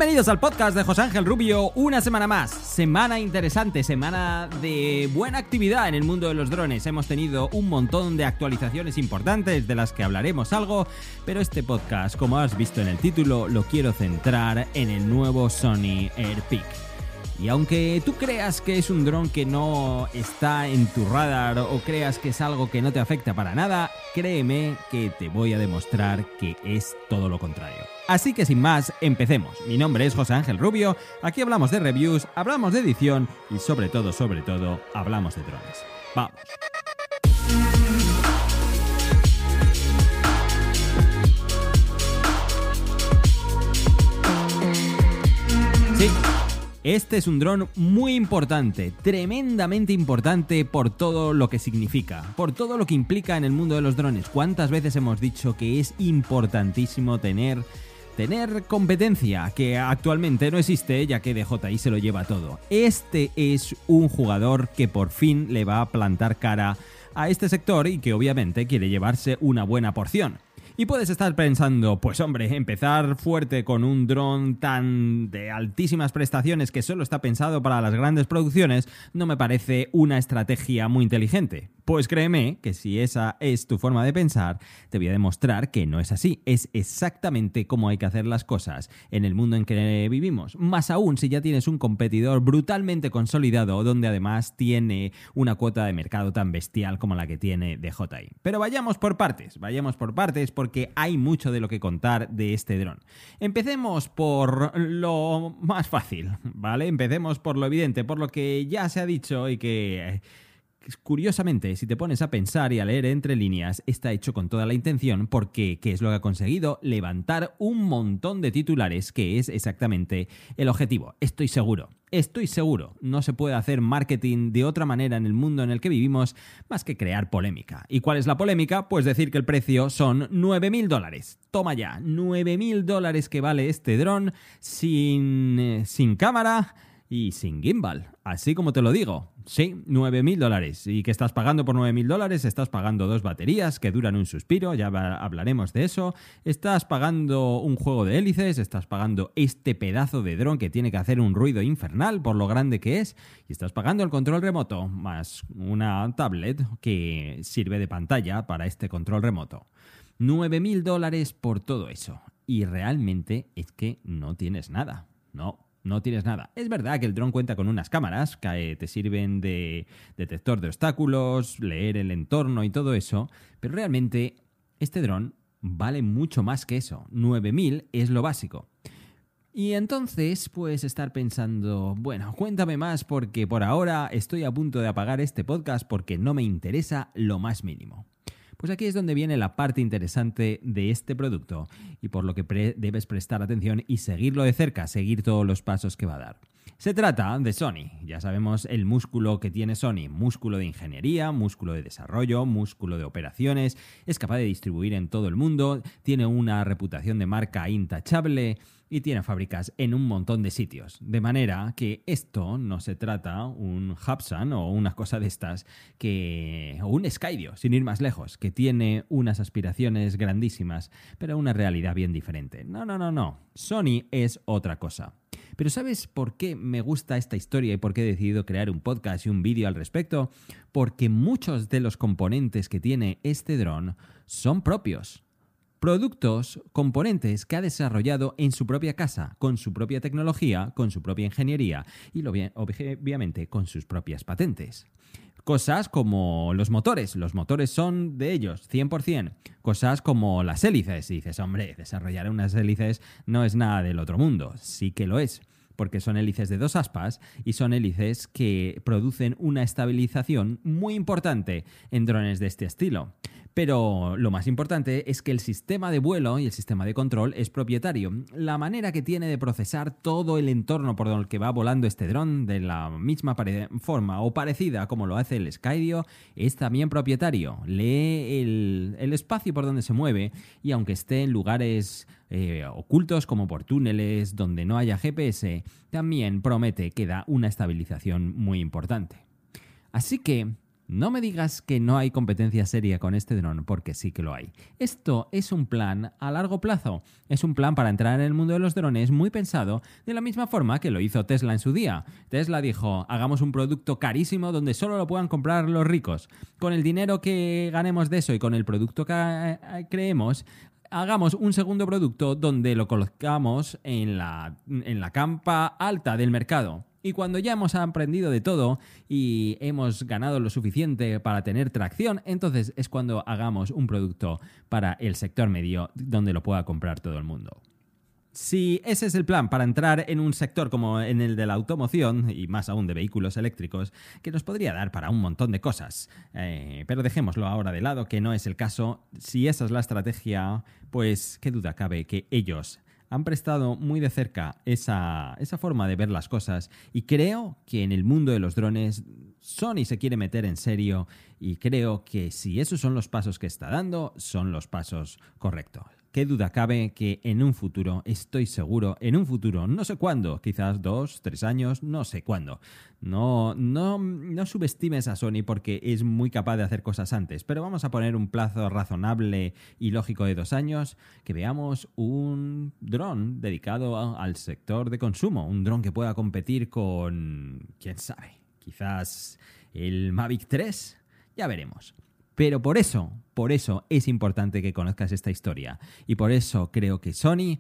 Bienvenidos al podcast de José Ángel Rubio, una semana más, semana interesante, semana de buena actividad en el mundo de los drones. Hemos tenido un montón de actualizaciones importantes de las que hablaremos algo, pero este podcast, como has visto en el título, lo quiero centrar en el nuevo Sony Airpeak. Y aunque tú creas que es un dron que no está en tu radar o creas que es algo que no te afecta para nada, créeme que te voy a demostrar que es todo lo contrario. Así que sin más, empecemos. Mi nombre es José Ángel Rubio, aquí hablamos de reviews, hablamos de edición y sobre todo, hablamos de drones. ¡Vamos! Sí. Este es un dron muy importante, tremendamente importante por todo lo que significa, por todo lo que implica en el mundo de los drones. ¿Cuántas veces hemos dicho que es importantísimo tener competencia, que actualmente no existe, ya que DJI se lo lleva todo? Este es un jugador que por fin le va a plantar cara a este sector y que obviamente quiere llevarse una buena porción. Y puedes estar pensando, pues hombre, empezar fuerte con un dron tan de altísimas prestaciones que solo está pensado para las grandes producciones no me parece una estrategia muy inteligente. Pues créeme que si esa es tu forma de pensar, te voy a demostrar que no es así. Es exactamente como hay que hacer las cosas en el mundo en que vivimos. Más aún si ya tienes un competidor brutalmente consolidado, donde además tiene una cuota de mercado tan bestial como la que tiene DJI. Pero vayamos por partes porque hay mucho de lo que contar de este dron. Empecemos por lo más fácil, ¿vale? Empecemos por lo evidente, por lo que ya se ha dicho y que... Curiosamente, si te pones a pensar y a leer entre líneas, está hecho con toda la intención porque, ¿qué es lo que ha conseguido? Levantar un montón de titulares, que es exactamente el objetivo. Estoy seguro, no se puede hacer marketing de otra manera en el mundo en el que vivimos más que crear polémica. ¿Y cuál es la polémica? Pues decir que el precio son $9.000. Toma ya, $9.000 que vale este dron sin cámara y sin gimbal, así como te lo digo. Sí, $9.000. ¿Y qué estás pagando por $9.000? Estás pagando 2 baterías que duran un suspiro, ya hablaremos de eso. Estás pagando un juego de hélices, estás pagando este pedazo de dron que tiene que hacer un ruido infernal por lo grande que es, y estás pagando el control remoto, más una tablet que sirve de pantalla para este control remoto. $9.000 por todo eso. Y realmente es que no tienes nada, No tienes nada. Es verdad que el dron cuenta con unas cámaras que te sirven de detector de obstáculos, leer el entorno y todo eso, pero realmente este dron vale mucho más que eso. 9.000 es lo básico. Y entonces puedes estar pensando, bueno, cuéntame más porque por ahora estoy a punto de apagar este podcast porque no me interesa lo más mínimo. Pues aquí es donde viene la parte interesante de este producto y por lo que debes prestar atención y seguirlo de cerca, seguir todos los pasos que va a dar. Se trata de Sony. Ya sabemos el músculo que tiene Sony. Músculo de ingeniería, músculo de desarrollo, músculo de operaciones. Es capaz de distribuir en todo el mundo. Tiene una reputación de marca intachable y tiene fábricas en un montón de sitios. De manera que esto no se trata un Hubsan o una cosa de estas o un Skydio, sin ir más lejos, que tiene unas aspiraciones grandísimas, pero una realidad bien diferente. No. Sony es otra cosa. Pero ¿sabes por qué me gusta esta historia y por qué he decidido crear un podcast y un vídeo al respecto? Porque muchos de los componentes que tiene este dron son propios. Productos, componentes que ha desarrollado en su propia casa, con su propia tecnología, con su propia ingeniería y obviamente con sus propias patentes. Cosas como los motores son de ellos, 100%. Cosas como las hélices, y dices, hombre, desarrollar unas hélices no es nada del otro mundo. Sí que lo es, porque son hélices de 2 aspas y son hélices que producen una estabilización muy importante en drones de este estilo. Pero lo más importante es que el sistema de vuelo y el sistema de control es propietario. La manera que tiene de procesar todo el entorno por el que va volando este dron, de la misma forma o parecida como lo hace el Skydio, es también propietario. Lee el espacio por donde se mueve y aunque esté en lugares ocultos como por túneles donde no haya GPS, también promete que da una estabilización muy importante. Así que No me digas que no hay competencia seria con este dron, porque sí que lo hay. Esto es un plan a largo plazo. Es un plan para entrar en el mundo de los drones muy pensado, de la misma forma que lo hizo Tesla en su día. Tesla dijo, hagamos un producto carísimo donde solo lo puedan comprar los ricos. Con el dinero que ganemos de eso y con el producto que creemos, hagamos un segundo producto donde lo colocamos en la campa alta del mercado. Y cuando ya hemos aprendido de todo y hemos ganado lo suficiente para tener tracción, entonces es cuando hagamos un producto para el sector medio donde lo pueda comprar todo el mundo. Si ese es el plan para entrar en un sector como en el de la automoción, y más aún de vehículos eléctricos, que nos podría dar para un montón de cosas, pero dejémoslo ahora de lado, que no es el caso. Si esa es la estrategia, pues qué duda cabe que ellos han prestado muy de cerca esa forma de ver las cosas, y creo que en el mundo de los drones Sony se quiere meter en serio, y creo que si esos son los pasos que está dando, son los pasos correctos. Qué duda cabe que en un futuro, estoy seguro, en un futuro, no sé cuándo, quizás 2, 3 años, no sé cuándo. No subestimes a Sony porque es muy capaz de hacer cosas antes, pero vamos a poner un plazo razonable y lógico de 2 años, que veamos un dron dedicado al sector de consumo, un dron que pueda competir con, quién sabe, quizás el Mavic 3, ya veremos. Pero por eso es importante que conozcas esta historia. Y por eso creo que Sony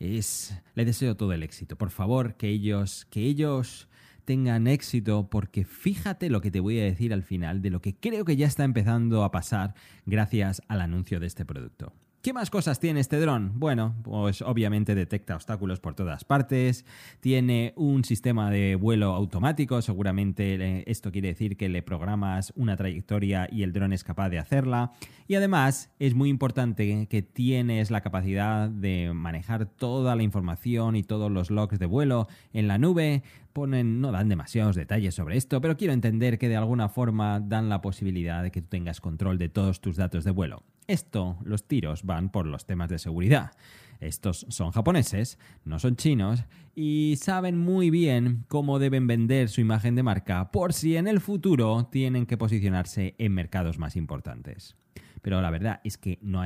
le deseo todo el éxito. Por favor, que ellos tengan éxito, porque fíjate lo que te voy a decir al final de lo que creo que ya está empezando a pasar gracias al anuncio de este producto. ¿Qué más cosas tiene este dron? Bueno, pues obviamente detecta obstáculos por todas partes, tiene un sistema de vuelo automático, seguramente esto quiere decir que le programas una trayectoria y el dron es capaz de hacerla, y además es muy importante que tienes la capacidad de manejar toda la información y todos los logs de vuelo en la nube. No dan demasiados detalles sobre esto, pero quiero entender que de alguna forma dan la posibilidad de que tú tengas control de todos tus datos de vuelo. Los tiros van por los temas de seguridad. Estos son japoneses, no son chinos, y saben muy bien cómo deben vender su imagen de marca por si en el futuro tienen que posicionarse en mercados más importantes. Pero la verdad es que no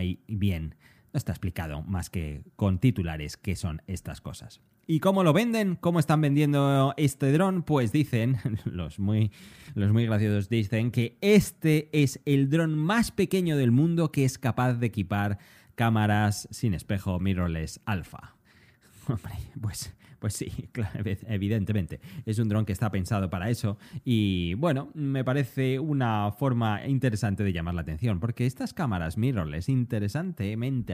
está explicado más que con titulares qué son estas cosas. ¿Y cómo lo venden? ¿Cómo están vendiendo este dron? Pues dicen, los muy graciosos dicen que este es el dron más pequeño del mundo que es capaz de equipar cámaras sin espejo mirrorless alfa. Hombre, pues sí, claro, evidentemente. Es un dron que está pensado para eso y, bueno, me parece una forma interesante de llamar la atención, porque estas cámaras mirrorless, interesantemente,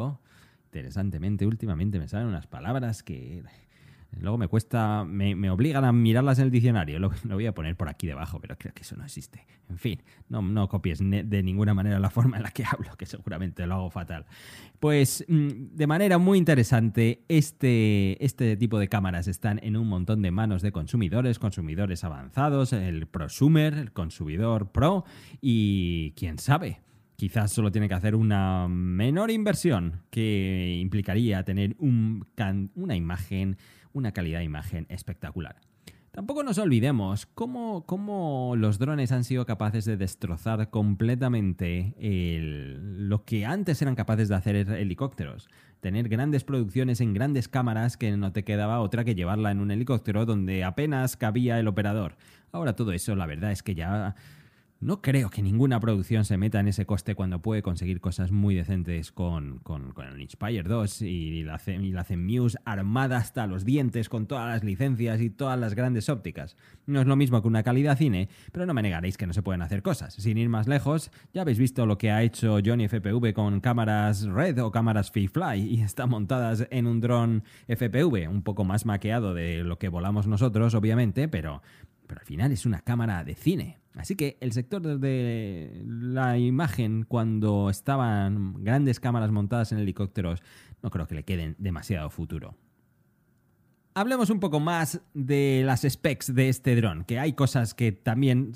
últimamente me salen unas palabras que luego me cuesta, me obligan a mirarlas en el diccionario. Lo voy a poner por aquí debajo, pero creo que eso no existe. En fin, no copies de ninguna manera la forma en la que hablo, que seguramente lo hago fatal. Pues de manera muy interesante, este tipo de cámaras están en un montón de manos de consumidores avanzados, el prosumer, el consumidor pro, y quién sabe, quizás solo tiene que hacer una menor inversión que implicaría tener una calidad de imagen espectacular. Tampoco nos olvidemos cómo los drones han sido capaces de destrozar completamente lo que antes eran capaces de hacer helicópteros. Tener grandes producciones en grandes cámaras que no te quedaba otra que llevarla en un helicóptero donde apenas cabía el operador. Ahora todo eso, la verdad es que ya no creo que ninguna producción se meta en ese coste cuando puede conseguir cosas muy decentes con el Inspire 2 y la Zenmuse armada hasta los dientes con todas las licencias y todas las grandes ópticas. No es lo mismo que una calidad cine, pero no me negaréis que no se pueden hacer cosas. Sin ir más lejos, ya habéis visto lo que ha hecho Johnny FPV con cámaras Red o cámaras Fly y están montadas en un dron FPV, un poco más maqueado de lo que volamos nosotros, obviamente, pero al final es una cámara de cine. Así que el sector de la imagen, cuando estaban grandes cámaras montadas en helicópteros, no creo que le queden demasiado futuro. Hablemos un poco más de las specs de este dron, que hay cosas que también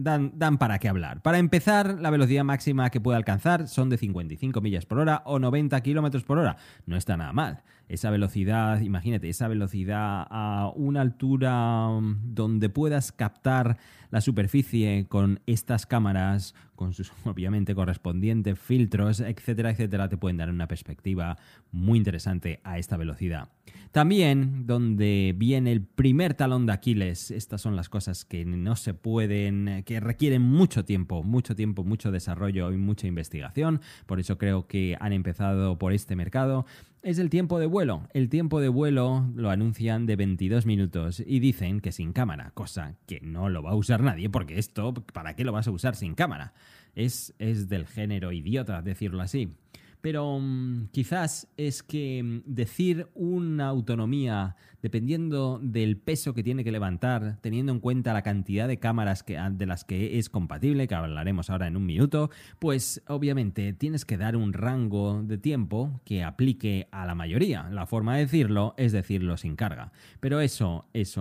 dan para qué hablar. Para empezar, la velocidad máxima que puede alcanzar son de 55 millas por hora o 90 kilómetros por hora. No está nada mal. Esa velocidad, imagínate, esa velocidad a una altura donde puedas captar la superficie con estas cámaras, con sus obviamente correspondientes filtros, etcétera, etcétera, te pueden dar una perspectiva muy interesante a esta velocidad. También, donde viene el primer talón de Aquiles, estas son las cosas que no se pueden, que requieren mucho tiempo, mucho desarrollo y mucha investigación. Por eso creo que han empezado por este mercado. Es el tiempo de vuelo. El tiempo de vuelo lo anuncian de 22 minutos y dicen que sin cámara, cosa que no lo va a usar nadie porque esto, ¿para qué lo vas a usar sin cámara? Es del género idiota decirlo así. Pero quizás es que decir una autonomía dependiendo del peso que tiene que levantar, teniendo en cuenta la cantidad de cámaras de las que es compatible, que hablaremos ahora en un minuto, pues obviamente tienes que dar un rango de tiempo que aplique a la mayoría. La forma de decirlo es decirlo sin carga. Pero eso es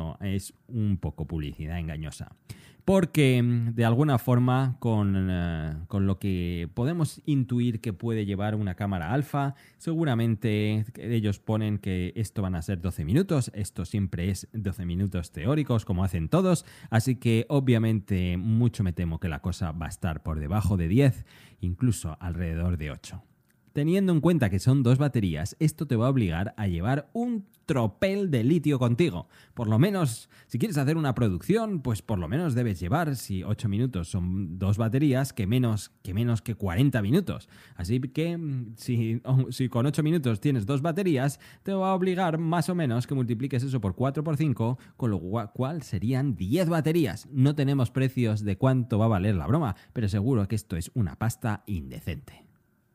un poco publicidad engañosa. Porque de alguna forma con lo que podemos intuir que puede llevar una cámara alfa, seguramente ellos ponen que esto van a ser 12 minutos, esto siempre es 12 minutos teóricos como hacen todos, así que obviamente mucho me temo que la cosa va a estar por debajo de 10, incluso alrededor de 8. Teniendo en cuenta que son 2 baterías, esto te va a obligar a llevar un tropel de litio contigo. Por lo menos, si quieres hacer una producción, pues por lo menos debes llevar, si 8 minutos son 2 baterías, que menos que 40 minutos. Así que si con 8 minutos tienes 2 baterías, te va a obligar más o menos que multipliques eso por 4 por 5, con lo cual serían 10 baterías. No tenemos precios de cuánto va a valer la broma, pero seguro que esto es una pasta indecente.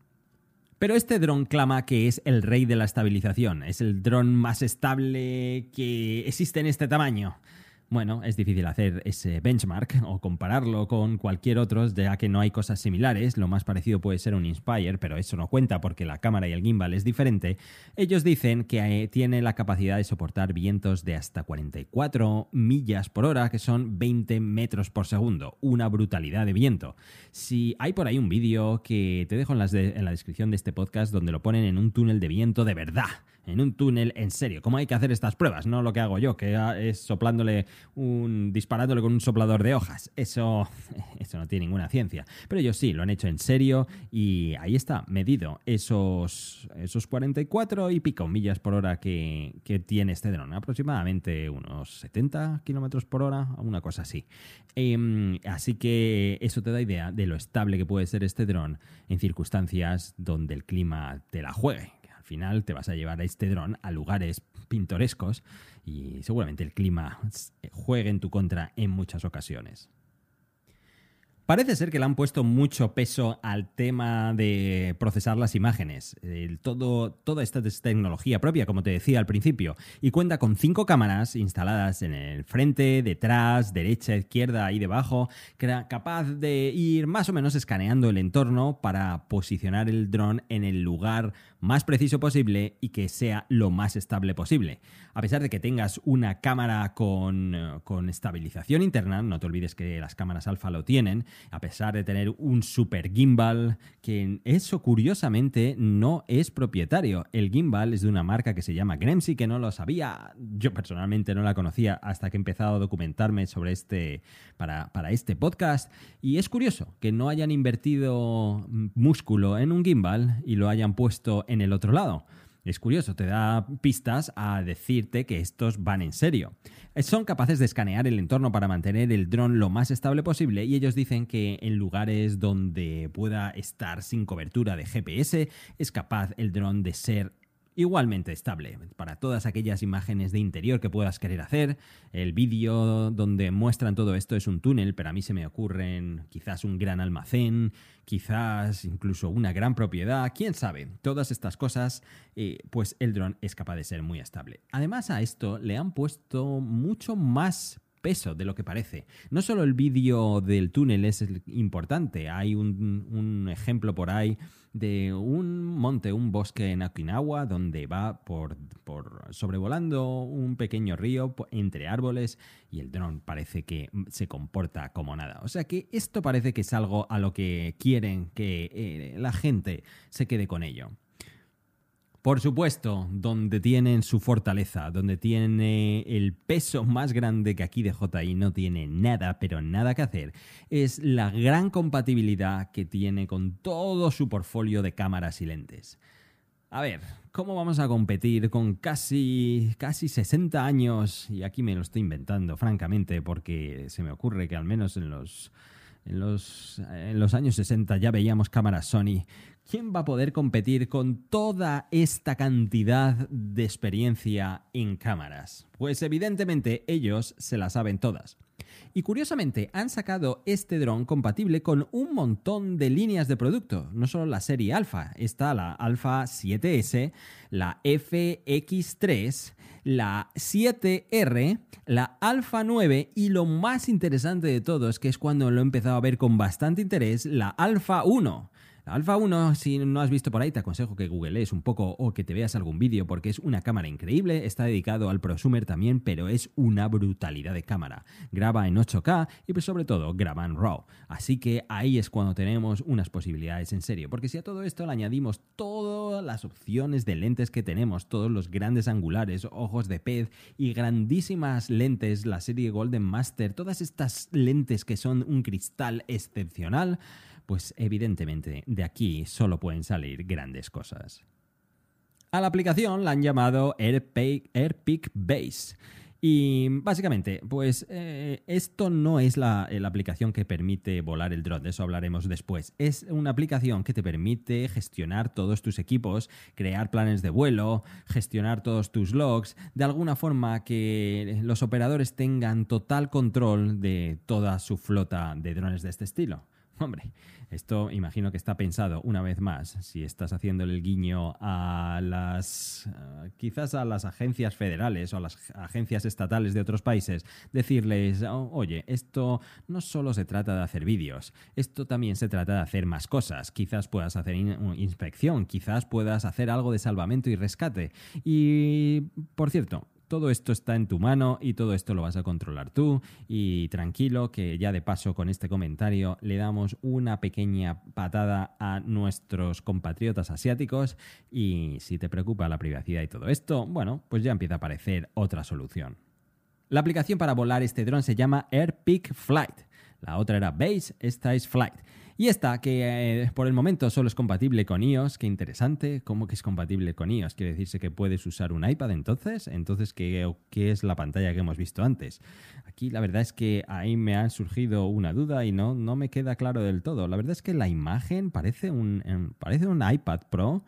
Pero este dron clama que es el rey de la estabilización, es el dron más estable que existe en este tamaño. Bueno, es difícil hacer ese benchmark o compararlo con cualquier otro, ya que no hay cosas similares. Lo más parecido puede ser un Inspire, pero eso no cuenta porque la cámara y el gimbal es diferente. Ellos dicen que tiene la capacidad de soportar vientos de hasta 44 millas por hora, que son 20 metros por segundo. Una brutalidad de viento. Si hay por ahí un vídeo que te dejo en la descripción de este podcast donde lo ponen en un túnel de viento de verdad. En un túnel en serio. ¿Cómo hay que hacer estas pruebas? No lo que hago yo, que es disparándole con un soplador de hojas. Eso no tiene ninguna ciencia. Pero ellos sí, lo han hecho en serio y ahí está, medido esos 44 y pico millas por hora que tiene este dron. Aproximadamente unos 70 kilómetros por hora, una cosa así. Así que eso te da idea de lo estable que puede ser este dron en circunstancias donde el clima te la juegue. Al final te vas a llevar a este dron a lugares pintorescos y seguramente el clima juegue en tu contra en muchas ocasiones. Parece ser que le han puesto mucho peso al tema de procesar las imágenes. Toda esta es tecnología propia, como te decía al principio, y cuenta con 5 cámaras instaladas en el frente, detrás, derecha, izquierda y debajo, capaz de ir más o menos escaneando el entorno para posicionar el dron en el lugar más preciso posible y que sea lo más estable posible. A pesar de que tengas una cámara con estabilización interna, no te olvides que las cámaras alfa lo tienen, a pesar de tener un super gimbal, que eso curiosamente no es propietario. El gimbal es de una marca que se llama Gremsy, que no lo sabía. Yo personalmente no la conocía hasta que he empezado a documentarme sobre para este podcast. Y es curioso que no hayan invertido músculo en un gimbal y lo hayan puesto en el otro lado. Es curioso, te da pistas a decirte que estos van en serio. Son capaces de escanear el entorno para mantener el dron lo más estable posible y ellos dicen que en lugares donde pueda estar sin cobertura de GPS es capaz el dron de ser igualmente estable para todas aquellas imágenes de interior que puedas querer hacer. El vídeo donde muestran todo esto es un túnel, pero a mí se me ocurren quizás un gran almacén, quizás incluso una gran propiedad, quién sabe. Todas estas cosas, pues el dron es capaz de ser muy estable. Además a esto le han puesto mucho más peso de lo que parece. No solo el vídeo del túnel es importante, hay un ejemplo por ahí de un monte, un bosque en Okinawa, donde va por sobrevolando un pequeño río entre árboles y el dron parece que se comporta como nada. O sea que esto parece que es algo a lo que quieren que la gente se quede con ello. Por supuesto, donde tienen su fortaleza, donde tiene el peso más grande que aquí DJI no tiene nada, pero nada que hacer, es la gran compatibilidad que tiene con todo su portfolio de cámaras y lentes. A ver, ¿cómo vamos a competir con casi 60 años? Y aquí me lo estoy inventando, francamente, porque se me ocurre que al menos en los años 60 ya veíamos cámaras Sony. ¿Quién va a poder competir con toda esta cantidad de experiencia en cámaras? Pues evidentemente ellos se la saben todas. Y curiosamente han sacado este dron compatible con un montón de líneas de producto, no solo la serie Alpha, está la Alpha 7S, la FX3, la 7R, la Alpha 9 y lo más interesante de todo es que es cuando lo he empezado a ver con bastante interés, la Alpha 1. La Alpha 1, si no has visto por ahí, te aconsejo que googlees un poco o que te veas algún vídeo porque es una cámara increíble, está dedicado al prosumer también, pero es una brutalidad de cámara. Graba en 8K y pues sobre todo graba en RAW. Así que ahí es cuando tenemos unas posibilidades en serio, porque si a todo esto le añadimos todas las opciones de lentes que tenemos, todos los grandes angulares, ojos de pez y grandísimas lentes, la serie Golden Master, todas estas lentes que son un cristal excepcional, pues evidentemente de aquí solo pueden salir grandes cosas. A la aplicación la han llamado AirPic Base. Y básicamente, pues esto no es la aplicación que permite volar el dron, de eso hablaremos después. Es una aplicación que te permite gestionar todos tus equipos, crear planes de vuelo, gestionar todos tus logs, de alguna forma que los operadores tengan total control de toda su flota de drones de este estilo. Hombre, esto imagino que está pensado una vez más, si estás haciéndole el guiño a quizás a las agencias federales o a las agencias estatales de otros países, decirles, oye, esto no solo se trata de hacer vídeos, esto también se trata de hacer más cosas. Quizás puedas hacer inspección, quizás puedas hacer algo de salvamento y rescate. Y, por cierto, todo esto está en tu mano y todo esto lo vas a controlar tú y tranquilo que ya de paso con este comentario le damos una pequeña patada a nuestros compatriotas asiáticos y si te preocupa la privacidad y todo esto, bueno, pues ya empieza a aparecer otra solución. La aplicación para volar este dron se llama AirPic Flight. La otra era Base, esta es Flight. Y esta, que por el momento solo es compatible con iOS, qué interesante. ¿Cómo que es compatible con iOS? ¿Quiere decirse que puedes usar un iPad entonces? Entonces, ¿qué es la pantalla que hemos visto antes? Aquí la verdad es que ahí me ha surgido una duda y no me queda claro del todo. La verdad es que la imagen parece un iPad Pro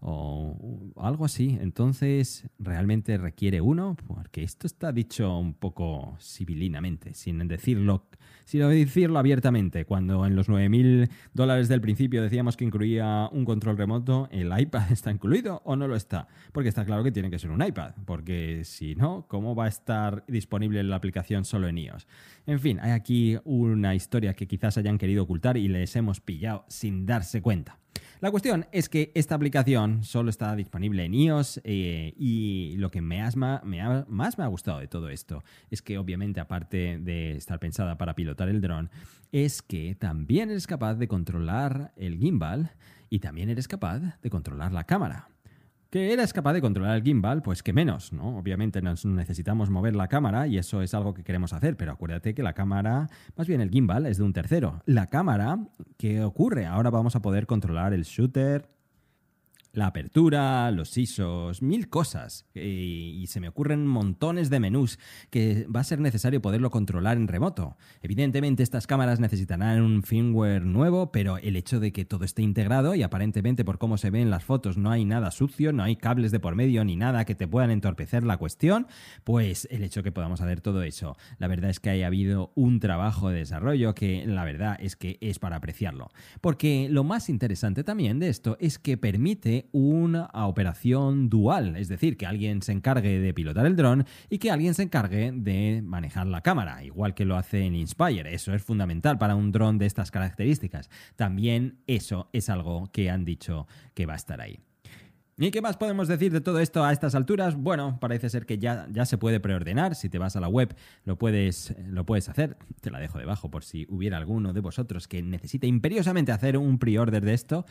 o algo así. Entonces, ¿realmente requiere uno? Porque esto está dicho un poco sibilinamente, sin decirlo abiertamente. Cuando en los $9.000 del principio decíamos que incluía un control remoto, ¿el iPad está incluido o no lo está? Porque está claro que tiene que ser un iPad, porque si no, ¿cómo va a estar disponible la aplicación solo en iOS? En fin, hay aquí una historia que quizás hayan querido ocultar y les hemos pillado sin darse cuenta. La cuestión es que esta aplicación solo está disponible en iOS y lo que más me ha gustado de todo esto es que obviamente aparte de estar pensada para pilotar el dron, es que también eres capaz de controlar el gimbal y también eres capaz de controlar la cámara. ¿Que eres capaz de controlar el gimbal? Pues que menos, ¿no? Obviamente necesitamos mover la cámara y eso es algo que queremos hacer, pero acuérdate que la cámara, más bien el gimbal, es de un tercero. La cámara, ¿qué ocurre? Ahora vamos a poder controlar el shooter, la apertura, los ISOs, 1000 cosas. Y se me ocurren montones de menús que va a ser necesario poderlo controlar en remoto. Evidentemente estas cámaras necesitarán un firmware nuevo, pero el hecho de que todo esté integrado y aparentemente por cómo se ven las fotos no hay nada sucio, no hay cables de por medio ni nada que te puedan entorpecer la cuestión, pues el hecho de que podamos hacer todo eso, la verdad es que haya habido un trabajo de desarrollo que la verdad es que es para apreciarlo. Porque lo más interesante también de esto es que permite de una operación dual, es decir, que alguien se encargue de pilotar el dron y que alguien se encargue de manejar la cámara, igual que lo hace en Inspire. Eso es fundamental para un dron de estas características. También eso es algo que han dicho que va a estar ahí. ¿Y qué más podemos decir de todo esto a estas alturas? Bueno, parece ser que ya se puede preordenar. Si te vas a la web lo puedes hacer. Te la dejo debajo por si hubiera alguno de vosotros que necesite imperiosamente hacer un pre-order de esto.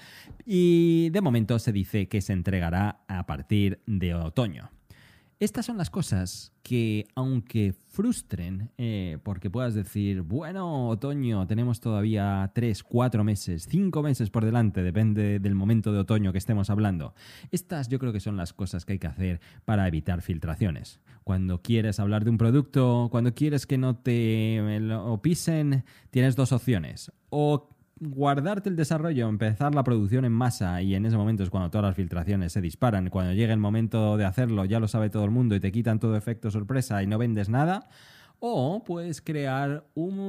Y de momento se dice que se entregará a partir de otoño. Estas son las cosas que, aunque frustren, porque puedas decir, bueno, otoño, tenemos todavía 3, 4 meses, 5 meses por delante, depende del momento de otoño que estemos hablando. Estas yo creo que son las cosas que hay que hacer para evitar filtraciones. Cuando quieres hablar de un producto, cuando quieres que no te lo pisen, tienes dos opciones. O guardarte el desarrollo, empezar la producción en masa, y en ese momento es cuando todas las filtraciones se disparan. Cuando llegue el momento de hacerlo ya lo sabe todo el mundo y te quitan todo efecto sorpresa y no vendes nada. O puedes crear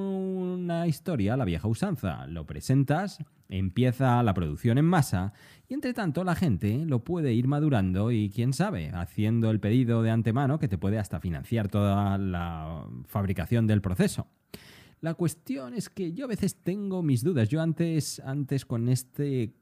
una historia a la vieja usanza. Lo presentas, empieza la producción en masa y entre tanto la gente lo puede ir madurando y quién sabe, haciendo el pedido de antemano que te puede hasta financiar toda la fabricación del proceso. La cuestión es que yo a veces tengo mis dudas. Yo antes con este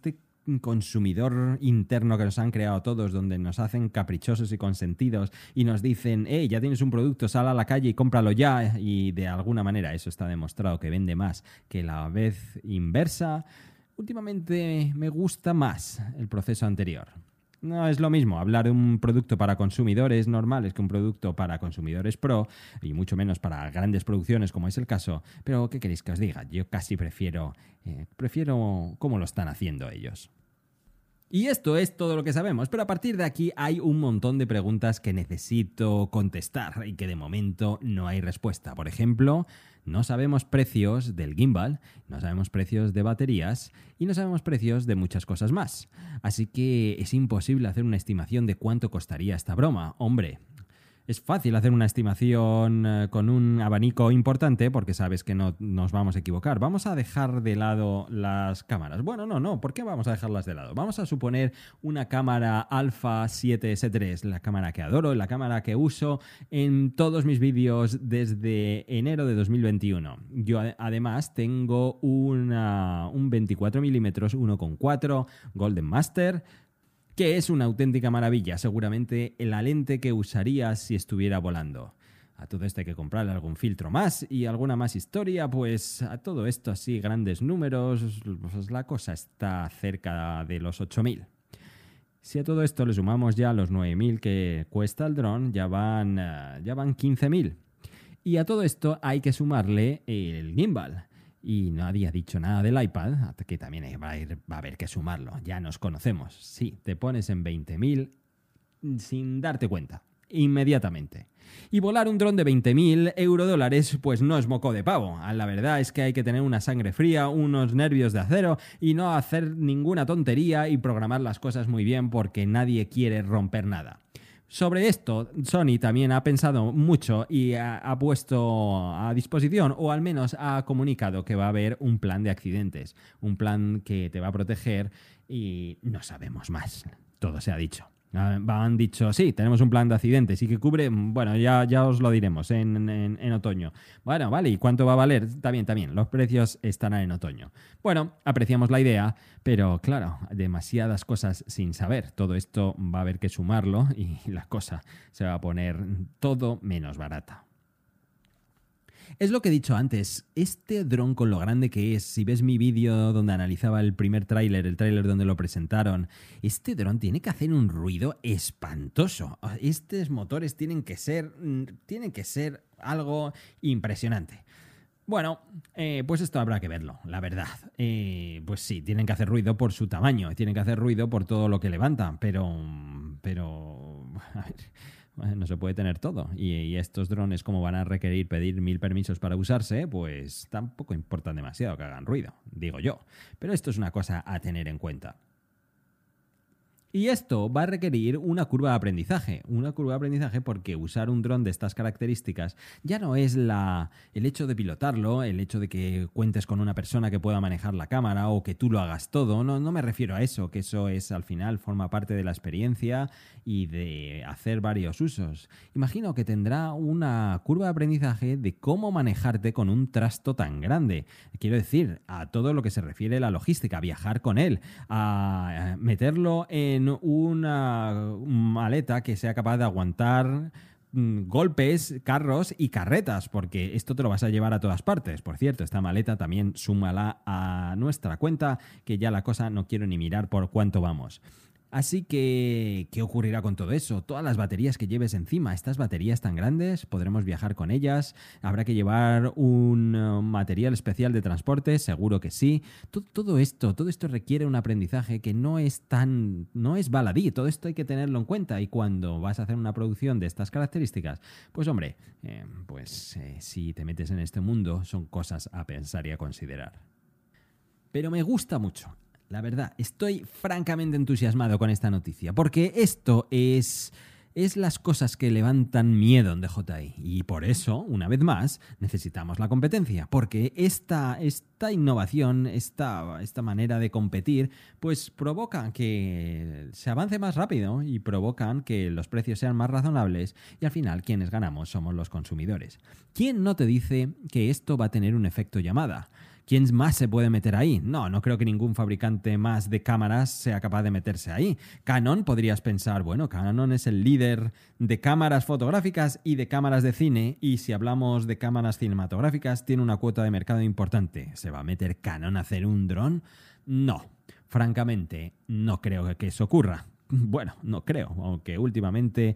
consumidor interno que nos han creado todos, donde nos hacen caprichosos y consentidos y nos dicen, ya tienes un producto, sal a la calle y cómpralo ya, y de alguna manera eso está demostrado que vende más que la vez inversa. Últimamente me gusta más el proceso anterior. No es lo mismo hablar de un producto para consumidores normales que un producto para consumidores pro, y mucho menos para grandes producciones como es el caso, pero ¿qué queréis que os diga? Yo casi prefiero cómo lo están haciendo ellos. Y esto es todo lo que sabemos, pero a partir de aquí hay un montón de preguntas que necesito contestar y que de momento no hay respuesta. Por ejemplo, no sabemos precios del gimbal, no sabemos precios de baterías y no sabemos precios de muchas cosas más. Así que es imposible hacer una estimación de cuánto costaría esta broma. Hombre, es fácil hacer una estimación con un abanico importante porque sabes que no nos vamos a equivocar. Vamos a dejar de lado las cámaras. Bueno, no. ¿Por qué vamos a dejarlas de lado? Vamos a suponer una cámara Alpha 7S3, la cámara que adoro, la cámara que uso en todos mis vídeos desde enero de 2021. Yo además tengo un 24mm 1.4 Golden Master, que es una auténtica maravilla, seguramente la lente que usarías si estuviera volando. A todo esto hay que comprarle algún filtro más y alguna más historia, pues a todo esto así grandes números, pues la cosa está cerca de los 8.000. Si a todo esto le sumamos ya los 9.000 que cuesta el dron, ya van 15.000. Y a todo esto hay que sumarle el gimbal. Y nadie ha dicho nada del iPad, que también va a haber que sumarlo. Ya nos conocemos. Sí, te pones en 20.000 sin darte cuenta, inmediatamente. Y volar un dron de 20.000 eurodólares pues no es moco de pavo. La verdad es que hay que tener una sangre fría, unos nervios de acero y no hacer ninguna tontería y programar las cosas muy bien porque nadie quiere romper nada. Sobre esto, Sony también ha pensado mucho y ha puesto a disposición, o al menos ha comunicado que va a haber un plan de accidentes, un plan que te va a proteger y no sabemos más. Todo se ha dicho. Han dicho, sí, tenemos un plan de accidentes y que cubre, bueno, ya os lo diremos en otoño. Bueno, vale, ¿y cuánto va a valer? También, los precios estarán en otoño. Bueno, apreciamos la idea, pero claro, demasiadas cosas sin saber. Todo esto va a haber que sumarlo y la cosa se va a poner todo menos barata. Es lo que he dicho antes, este dron con lo grande que es, si ves mi vídeo donde analizaba el primer tráiler, el tráiler donde lo presentaron, este dron tiene que hacer un ruido espantoso. Estos motores tienen que ser algo impresionante. Bueno, pues esto habrá que verlo, la verdad. Pues sí, tienen que hacer ruido por su tamaño, tienen que hacer ruido por todo lo que levantan, pero a ver, no se puede tener todo. Y estos drones, como van a requerir pedir 1.000 permisos para usarse, pues tampoco importa demasiado que hagan ruido, digo yo. Pero esto es una cosa a tener en cuenta. Y esto va a requerir una curva de aprendizaje. Una curva de aprendizaje porque usar un dron de estas características ya no es el hecho de pilotarlo, el hecho de que cuentes con una persona que pueda manejar la cámara o que tú lo hagas todo. No me refiero a eso, que eso es al final forma parte de la experiencia y de hacer varios usos. Imagino que tendrá una curva de aprendizaje de cómo manejarte con un trasto tan grande. Quiero decir, a todo lo que se refiere a la logística, a viajar con él, a meterlo en una maleta que sea capaz de aguantar golpes, carros y carretas, porque esto te lo vas a llevar a todas partes. Por cierto, esta maleta también súmala a nuestra cuenta, que ya la cosa no quiero ni mirar por cuánto vamos. Así que, ¿qué ocurrirá con todo eso? Todas las baterías que lleves encima, estas baterías tan grandes, ¿podremos viajar con ellas? ¿Habrá que llevar un material especial de transporte? Seguro que sí. Todo esto requiere un aprendizaje que no es baladí. Todo esto hay que tenerlo en cuenta y cuando vas a hacer una producción de estas características, pues hombre, si te metes en este mundo, son cosas a pensar y a considerar. Pero me gusta mucho. La verdad, estoy francamente entusiasmado con esta noticia, porque esto es las cosas que levantan miedo en DJI. Y por eso, una vez más, necesitamos la competencia, porque esta innovación, esta manera de competir, pues provoca que se avance más rápido y provocan que los precios sean más razonables y al final quienes ganamos somos los consumidores. ¿Quién no te dice que esto va a tener un efecto llamada? ¿Quién más se puede meter ahí? No creo que ningún fabricante más de cámaras sea capaz de meterse ahí. Canon, podrías pensar, bueno, Canon es el líder de cámaras fotográficas y de cámaras de cine, y si hablamos de cámaras cinematográficas, tiene una cuota de mercado importante. ¿Se va a meter Canon a hacer un dron? No, francamente, no creo que eso ocurra. Bueno, no creo, aunque últimamente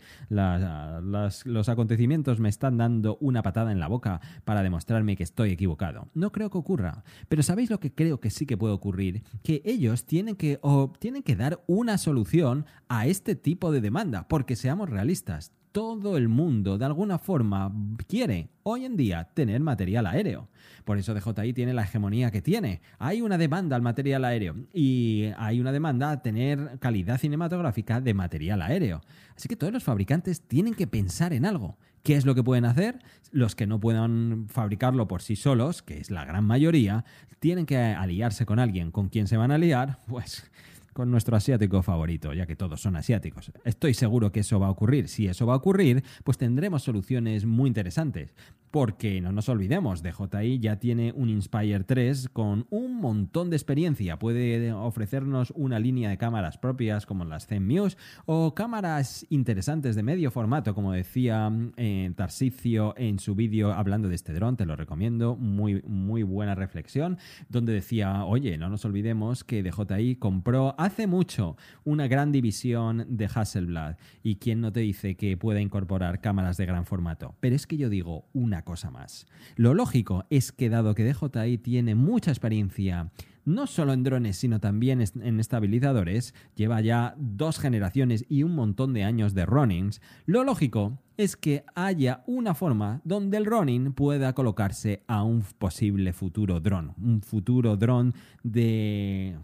los acontecimientos me están dando una patada en la boca para demostrarme que estoy equivocado. No creo que ocurra, pero ¿sabéis lo que creo que sí que puede ocurrir? Que ellos tienen que dar una solución a este tipo de demanda, porque seamos realistas. Todo el mundo, de alguna forma, quiere hoy en día tener material aéreo. Por eso DJI tiene la hegemonía que tiene. Hay una demanda al material aéreo y hay una demanda a tener calidad cinematográfica de material aéreo. Así que todos los fabricantes tienen que pensar en algo. ¿Qué es lo que pueden hacer? Los que no puedan fabricarlo por sí solos, que es la gran mayoría, tienen que aliarse con alguien. ¿Con quién se van a aliar? Pues con nuestro asiático favorito, ya que todos son asiáticos. Estoy seguro que eso va a ocurrir. Si eso va a ocurrir, pues tendremos soluciones muy interesantes. Porque no nos olvidemos, DJI ya tiene un Inspire 3 con un montón de experiencia. Puede ofrecernos una línea de cámaras propias como las Zenmuse o cámaras interesantes de medio formato, como decía Tarsicio en su vídeo hablando de este dron. Te lo recomiendo, muy, muy buena reflexión, donde decía, oye, no nos olvidemos que DJI compró hace mucho una gran división de Hasselblad, y quién no te dice que pueda incorporar cámaras de gran formato. Pero es que yo digo una cosa más. Lo lógico es que dado que DJI tiene mucha experiencia no solo en drones, sino también en estabilizadores, lleva ya 2 generaciones y un montón de años de runnings, lo lógico es que haya una forma donde el running pueda colocarse a un posible futuro dron. Un futuro dron de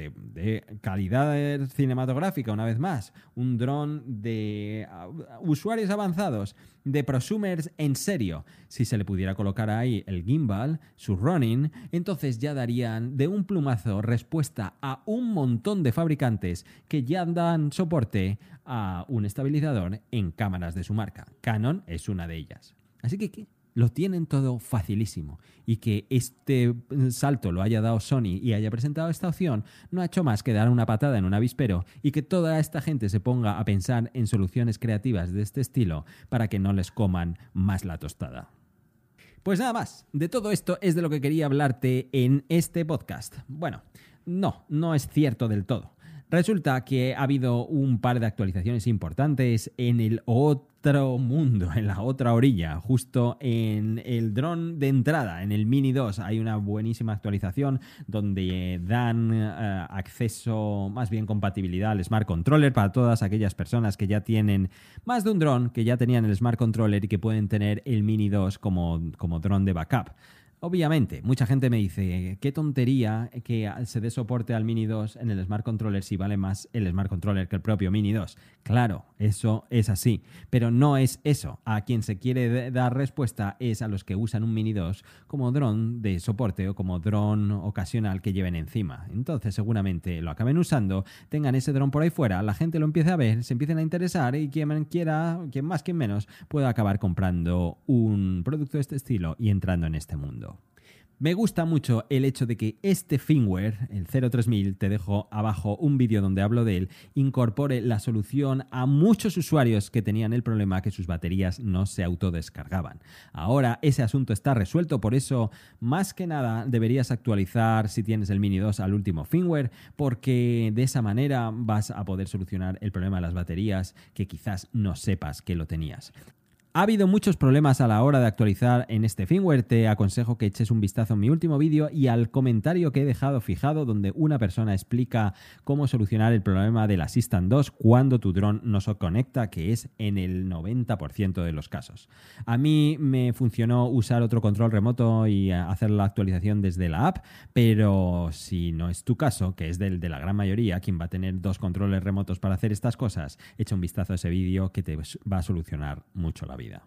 calidad cinematográfica, una vez más. Un dron de usuarios avanzados, de prosumers en serio. Si se le pudiera colocar ahí el gimbal, su running, entonces ya darían de un plumazo respuesta a un montón de fabricantes que ya dan soporte a un estabilizador en cámaras de su marca. Canon es una de ellas. Así que lo tienen todo facilísimo. Y que este salto lo haya dado Sony y haya presentado esta opción no ha hecho más que dar una patada en un avispero y que toda esta gente se ponga a pensar en soluciones creativas de este estilo para que no les coman más la tostada. Pues nada más, de todo esto es de lo que quería hablarte en este podcast. Bueno, no es cierto del todo. Resulta que ha habido un par de actualizaciones importantes en el otro mundo, en la otra orilla, justo en el dron de entrada, en el Mini 2. Hay una buenísima actualización donde dan acceso, más bien compatibilidad al Smart Controller para todas aquellas personas que ya tienen más de un dron, que ya tenían el Smart Controller y que pueden tener el Mini 2 como dron de backup. Obviamente, mucha gente me dice, qué tontería que se dé soporte al Mini 2 en el Smart Controller si vale más el Smart Controller que el propio Mini 2. Claro, eso es así, pero no es eso. A quien se quiere dar respuesta es a los que usan un Mini 2 como dron de soporte o como dron ocasional que lleven encima. Entonces seguramente lo acaben usando, tengan ese dron por ahí fuera, la gente lo empiece a ver, se empiecen a interesar y quien quiera, quien más, quien menos, pueda acabar comprando un producto de este estilo y entrando en este mundo. Me gusta mucho el hecho de que este firmware, el 03000, te dejo abajo un vídeo donde hablo de él, incorpore la solución a muchos usuarios que tenían el problema que sus baterías no se autodescargaban. Ahora ese asunto está resuelto, por eso más que nada deberías actualizar si tienes el Mini 2 al último firmware, porque de esa manera vas a poder solucionar el problema de las baterías que quizás no sepas que lo tenías. Ha habido muchos problemas a la hora de actualizar en este firmware. Te aconsejo que eches un vistazo en mi último vídeo y al comentario que he dejado fijado donde una persona explica cómo solucionar el problema del Assistant 2 cuando tu dron no se conecta, que es en el 90% de los casos. A mí me funcionó usar otro control remoto y hacer la actualización desde la app, pero si no es tu caso, que es del de la gran mayoría, quien va a tener dos controles remotos para hacer estas cosas, echa un vistazo a ese vídeo que te va a solucionar mucho la vida.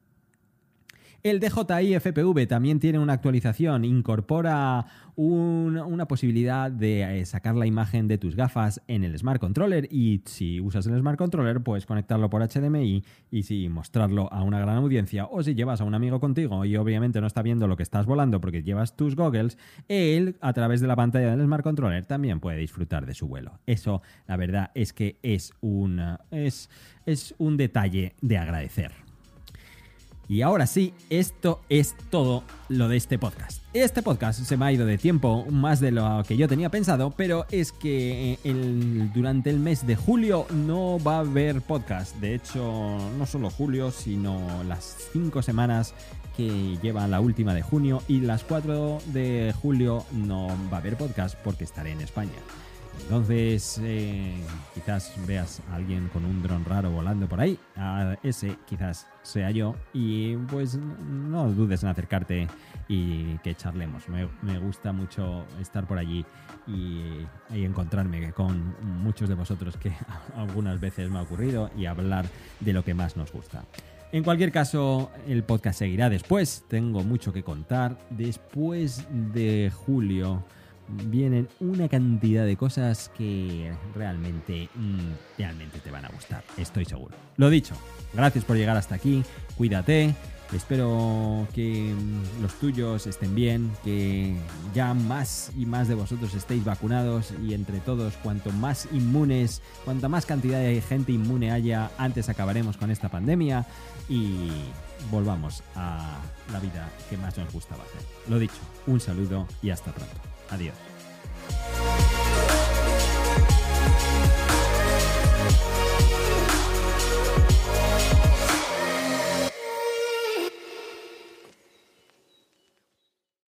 El DJI FPV también tiene una actualización, incorpora una posibilidad de sacar la imagen de tus gafas en el Smart Controller y si usas el Smart Controller puedes conectarlo por HDMI y mostrarlo a una gran audiencia, o si llevas a un amigo contigo y obviamente no está viendo lo que estás volando porque llevas tus goggles, él a través de la pantalla del Smart Controller también puede disfrutar de su vuelo. Eso la verdad es que es un detalle de agradecer. Y ahora sí, esto es todo lo de este podcast. Este podcast se me ha ido de tiempo, más de lo que yo tenía pensado, pero es que durante el mes de julio no va a haber podcast. De hecho, no solo julio, sino las 5 semanas que lleva la última de junio y las 4 de julio no va a haber podcast porque estaré en España. Entonces, quizás veas a alguien con un dron raro volando por ahí. Ese quizás sea yo. Y pues no dudes en acercarte y que charlemos. Me gusta mucho estar por allí y encontrarme con muchos de vosotros, que algunas veces me ha ocurrido, y hablar de lo que más nos gusta. En cualquier caso, el podcast seguirá después. Tengo mucho que contar. Después de julio vienen una cantidad de cosas que realmente te van a gustar, estoy seguro. Lo dicho, gracias por llegar hasta aquí, cuídate, espero que los tuyos estén bien, que ya más y más de vosotros estéis vacunados y entre todos, cuanta más cantidad de gente inmune haya, antes acabaremos con esta pandemia y volvamos a la vida que más nos gustaba hacer. Lo dicho, un saludo y hasta pronto. Adiós.